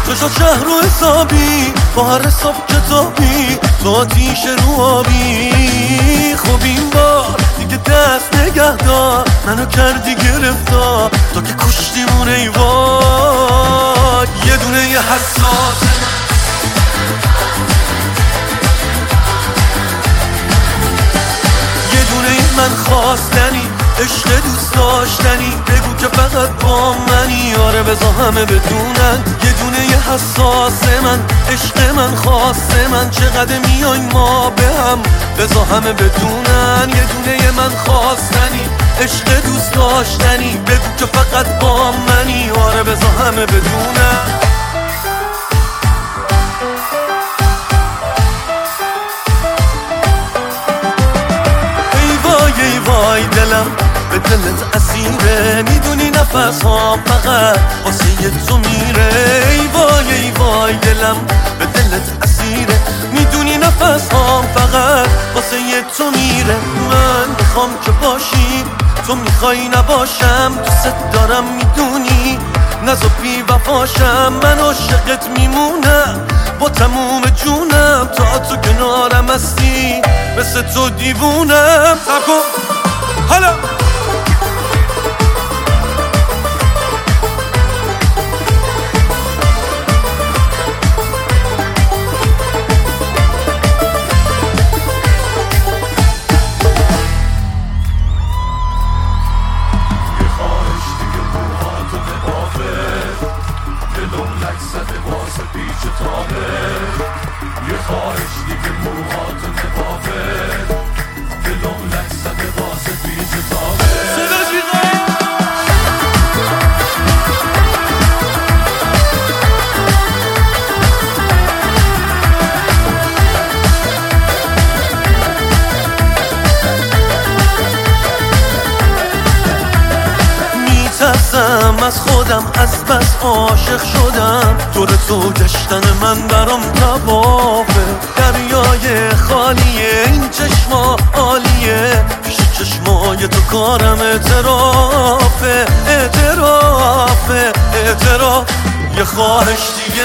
تو شهر و حسابی با هر حساب کتابی تو آتیش رو آبی. خب این بار دیگه دست نگه دار منو کردی گرفتار تو که کشتیمون ای وای. یه دونه یه حساس یه دونه من خواستنی عشق دوست داشتنی بگو که فقط با منی. آره بذار همه بدونن یه دونه یه حساس من عشق من خواست من چقدر میایم ما به هم بذار همه بدونن یه دونه یه من خواستنی عشق دوست داشتنی بگو که فقط با منی. آره بذار همه بدونن. ای وای دلم به دلت اسیره میدونی نفس ها فقط واسه تو میره. ای وای دلم به دلت اسیره میدونی نفس ها فقط واسه تو میره. من میخوام که باشی تو میخوای نباشم دوست دارم میدونی نزا بی وفاشم من عاشقت میمونم با تموم جونم تا تو کنارم هستی مثل تو دیوونم. سب کن حالا از خودم از بس عاشق شدم دور تو گشتن من برام توافه. دریای خالیه این چشما عالیه پیش چشمای تو کارم اعتراف یه خواهش دیگه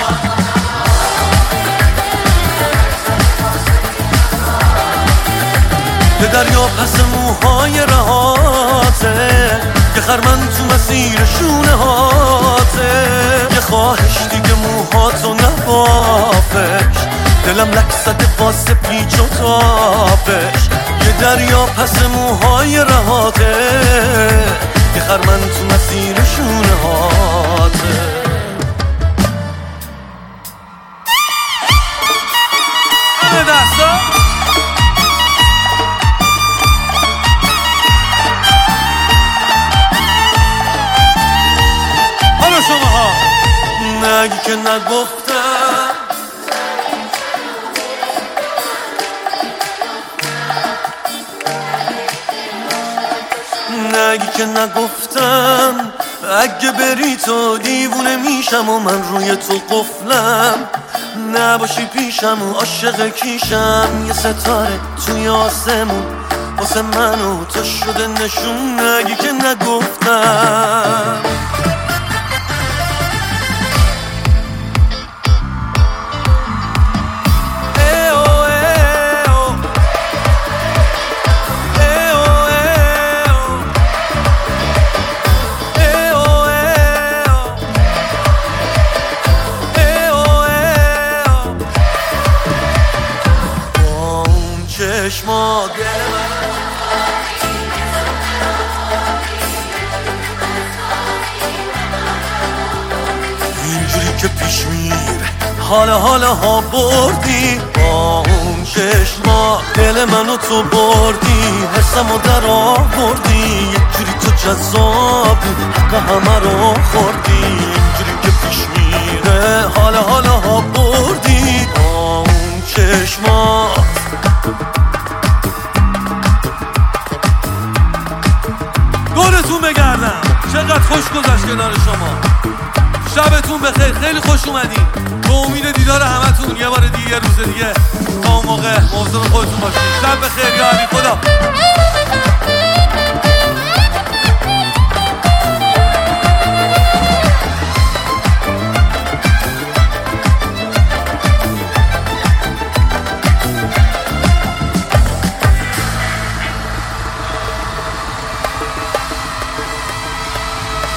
یه دریا پس موهای رهاته یه خرمن تو مسیر شونه هاته. یه خواهش دیگه موهاتو نبافش دلم لک زده واسه پیچ و تابش. یه دریا پس موهای رهاته یه خرمن تو مسیر شونه هاته. همه دستا شماها نگی که نگفتم نگی که نگفتم اگه بری تو دیوونه میشم و من روی تو قفلم نباشی پیشم و عاشق کیشم. یه ستاره توی آسمون واسه من و تو شده نشون. نگی که نگفتم چشما اینجوری که پیش میره حالا ها بردی با اون چشما دل منو تو بردی حسمو در آوردی یک جوری تو جذابی حق همه رو خوردی. اینجوری که پیش میره حالا ها بردی با اون چشما. دورتون بگردم چقدر خوش گذشت کنار شما. شبتون بخیر خیلی خوش اومدین. به امید دیدار همتون یه بار دیگه یه روز دیگه تا اون موقع مواظب خودتون باشید. شب بخیر یا علی خدا.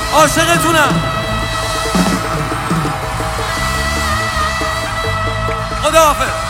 عاشقتونم. خداحافظ.